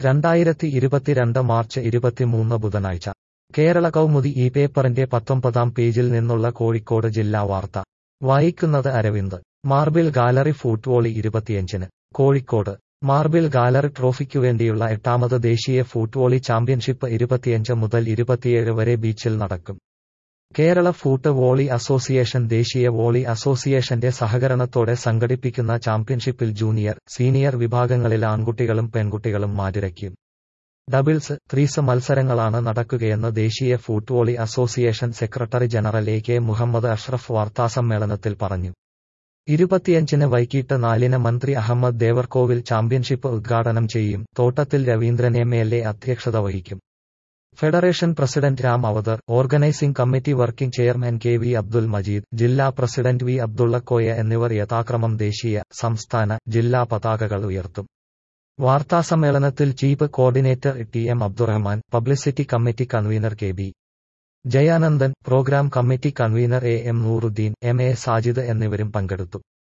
2022 March 23 ബുധനാഴ്ച കേരള കൗമുദി ഈ പേപ്പറിന്റെ 19-ാം പേജിൽ നിന്നുള്ള കോഴിക്കോട് ജില്ലാ വാർത്ത വായിക്കുന്നത് അരവിന്ദ്. മാർബിൾ ഗാലറി ഫുട്വോളി 25-ന് കോഴിക്കോട് മാർബിൾ ഗാലറി ട്രോഫിക്കുവേണ്ടിയുള്ള 8ാമത് ദേശീയ ഫുട്വോളി ചാമ്പ്യൻഷിപ്പ് 25 മുതൽ 27 വരെ ബീച്ചിൽ നടക്കും. കേരള ഫൂട്ട് വോളി അസോസിയേഷൻ ദേശീയ വോളി അസോസിയേഷന്റെ സഹകരണത്തോടെ സംഘടിപ്പിക്കുന്ന ചാമ്പ്യൻഷിപ്പിൽ ജൂനിയർ, സീനിയർ വിഭാഗങ്ങളിൽ ആൺകുട്ടികളും പെൺകുട്ടികളും മാറ്റുരയ്ക്കും. ഡബിൾസ്, ത്രീസ് മത്സരങ്ങളാണ് നടക്കുകയെന്ന് ദേശീയ footvolley association secretary general A K. Muhammad Ashraf വാർത്താസമ്മേളനത്തിൽ പറഞ്ഞു. 25-ന് വൈകിട്ട് 4-ന് മന്ത്രി അഹമ്മദ് ദേവർകോവിൽ ചാമ്പ്യൻഷിപ്പ് ഉദ്ഘാടനം ചെയ്യും. തോട്ടത്തിൽ രവീന്ദ്രൻ എം.എൽ.എ. അധ്യക്ഷത വഹിക്കും. Federation president Ram Avatar, organising committee working chairman K V. Abdul Majeed, ജില്ലാ പ്രസിഡന്റ് വി. അബ്ദുള്ളക്കോയ എന്നിവർ യഥാക്രമം ദേശീയ, സംസ്ഥാന, ജില്ലാ പതാകകൾ ഉയർത്തും. വാർത്താസമ്മേളനത്തിൽ chief coordinator T M. Abdurahman, publicity committee convener K B. Jayanandan, programme committee convener A M. Nooruddin, M A. Sajid എന്നിവരും പങ്കെടുത്തു.